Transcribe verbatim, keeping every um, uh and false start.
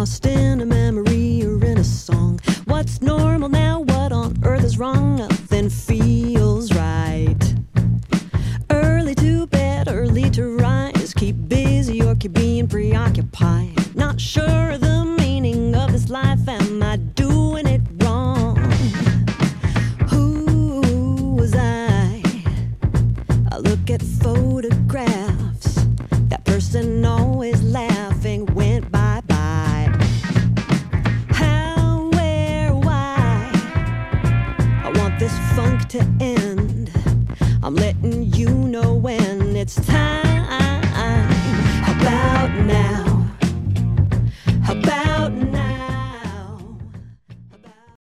lost in a memory or in a song. What's normal now? What on earth is wrong? Nothing feels right. Early to bed, early to rise. Keep busy or keep being preoccupied. Not sure of the meaning of this life. Am I doing it wrong? Who was I? I look at photographs. That person always laughing went bye-bye. How, where, why? I want this funk to end. I'm letting you know when it's time.